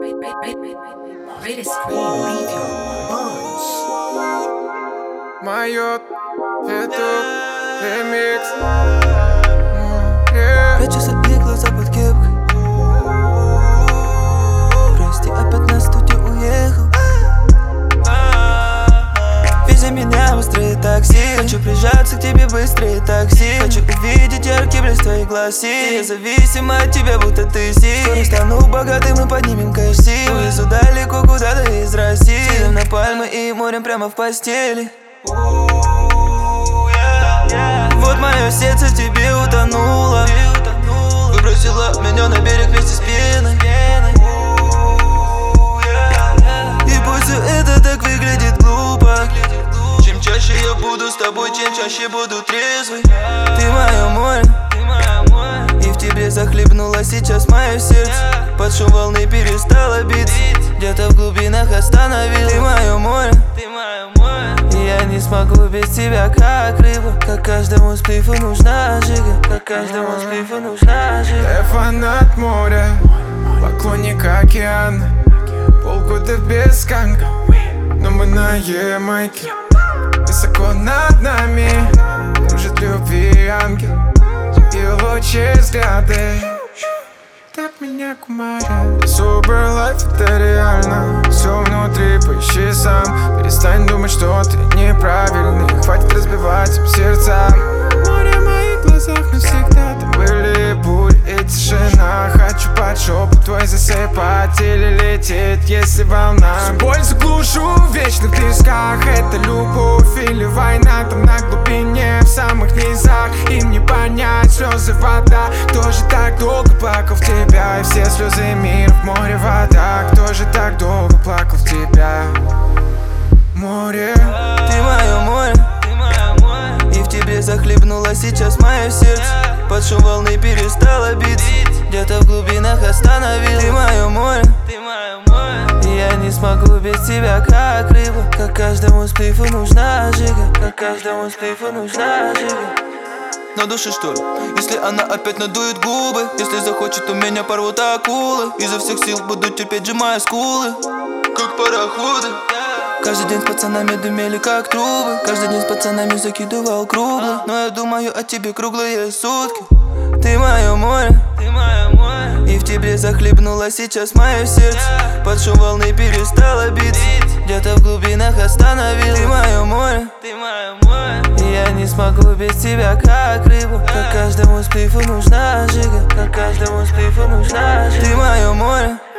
Майот, Фетук, ремикс. 5 часов и глаза под кепкой. Прости, опять на студию уехал. Вези меня быстрее такси. Хочу прижаться к тебе быстрее такси. Хочу увидеть яркий блеск твоих глаз. Я зависим от тебя, будто ты си. Скоро стану богатым, мы поднимем кэш-си. Увезу далеко куда-то из России. Съедем на пальмы и морем прямо в постели. Вот мое сердце в тебе утонуло. Выбросила меня на берег вместе с пеной. И пусть все это так выглядит глупо. Чем чаще я буду с тобой, чем чаще буду трезвый. Ты мое море, и в тебе захлебнуло сейчас мое сердце. Под шум волны перестало биться, где-то в глубинах остановилось. Ты мое море, и я не смогу без тебя, как рыба. Как каждому сплифу нужна жига, как каждому сплифу нужна жига. Я фанат моря, поклонник океана. Полгода без канга, но мы на Ямайке. Высоко над нами кружит любви ангел. И лучи взгляды так меня кумарят. Sober life — это реально. Все внутри, поищи сам. Перестань думать, что ты неправильный. Хватит разбивать им сердца. Море в моих глазах навсегда. Там были бури и тишина. Хочу под шепот твой засыпать или лететь, если волна. Всю боль заглушу в вечных песках. Это любовь или война. Там на глубине, в самых низах. Им не понять слезы, вода. Кто же так долго плакал в тебя? И все слезы мира в море вода. Кто же так долго плакал в тебя? Море. Ты мое море, и в тебе захлебнуло сейчас мое сердце. Под шум волны перестало биться, где-то в глубинах остановилось. Ты мое море, и я не смогу без тебя, как рыба. Как каждому сплифу нужна жига, как каждому сплифу нужна жига. На душе что ли? Если она опять надует губы, если захочет, то меня порвут акулы. Изо всех сил буду терпеть, сжимая скулы, как пароходы. Каждый день с пацанами дымели как трубы. Каждый день с пацанами закидывал круглый. Но я думаю о тебе круглые сутки. Ты мое море, и в тебе захлебнуло сейчас мое сердце. Под шум волны перестало биться, где-то в глубинах остановилось. Ты мое море, и я не смогу без тебя, как рыба. Как каждому сплифу нужна жига, как каждому сплифу нужна жига. Ты мое море.